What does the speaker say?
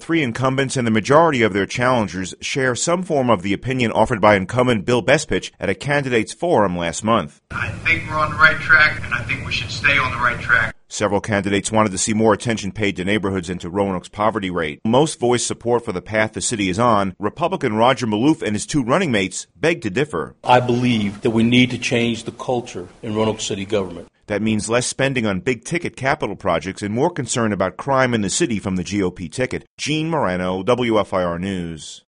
three incumbents and the majority of their challengers share some form of the opinion offered by incumbent Bill Bestpitch at a candidates forum last month. I think we're on the right track, and I think we should stay on the right track. Several candidates wanted to see more attention paid to neighborhoods and to Roanoke's poverty rate. Most voiced support for the path the city is on. Republican Roger Maloof and his two running mates beg to differ. I believe that we need to change the culture in Roanoke City government. That means less spending on big-ticket capital projects and more concern about crime in the city from the GOP ticket. Gene Morano, WFIR News.